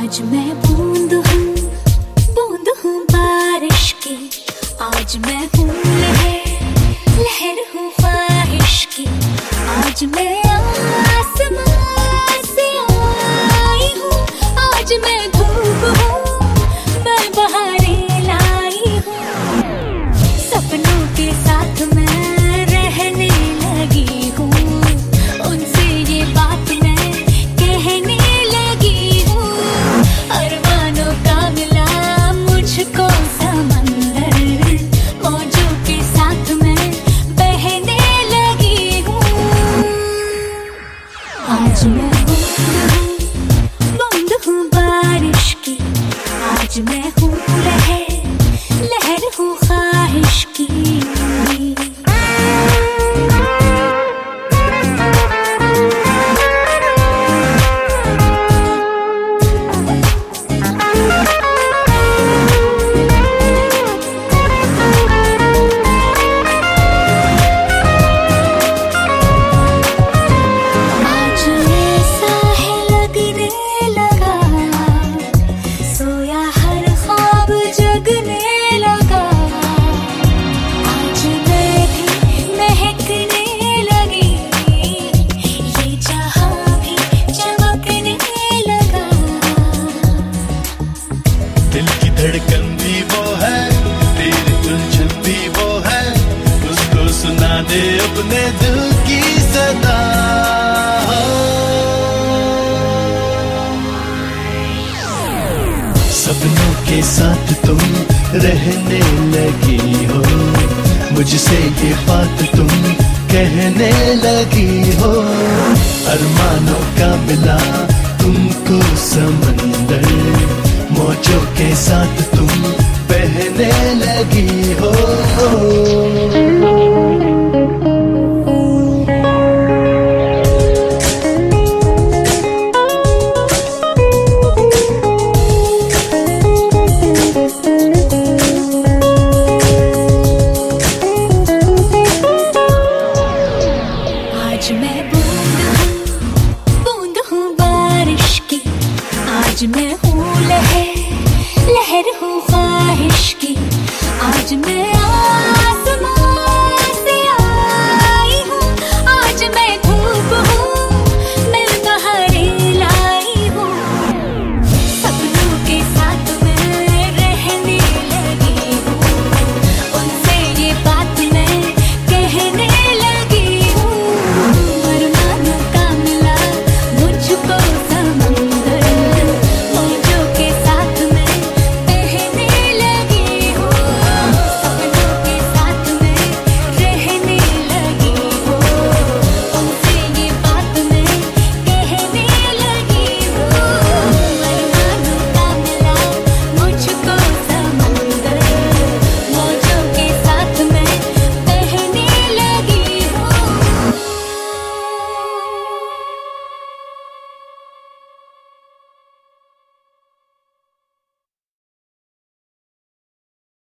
आज मैं बूंद हूँ बारिश की। आज मैं हूँ लहर हूँ ख्वाहिश की। आज मैं आसमां से आई हूँ। आज मैं धूप हूँ, मैं बहारें लाई हूँ। सपनों के साथ मैं रहने लगी हूँ। उनसे ये बात मैं कहने लगी हूँ। अरमानों का मिला मुझको समंदर, मौजों के साथ मैं बहने लगी हूँ। आज मैं बूंद हूँ बारिश की। आज मैं हूँ लहर हूँ ख्वाहिश की। दिल की धड़कन भी वो है, तेरी उलझन भी वो है। उसको सुना दे अपने दिल की सदा। सपनों के साथ तुम रहने लगी हो। मुझसे ये बात तुम कहने लगी हो। अरमानों का मिला तुमको समंदर, मौजों के साथ तुम बहने लगी हो।